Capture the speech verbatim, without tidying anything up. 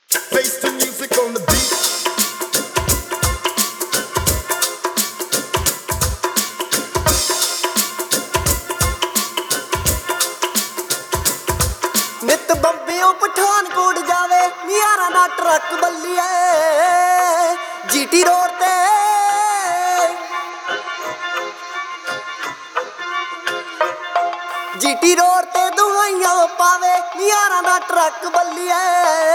Face the music on the beat. ਨਿਤ ਬੰਬਿਓ ਪਠਾਨਕੋਟ ਜਾਵੇ ਯਾਰਾਂ ਦਾ ਟਰੱਕ ਬੱਲੀਏ ਜੀਟੀ ਰੋਡ ਤੇ ਜੀਟੀ ਰੋਡ ਤੇ ਦਵਾਈਆਂ ਪਾਵੇ ਯਾਰਾਂ ਦਾ ਟਰੱਕ ਬੱਲੀਏ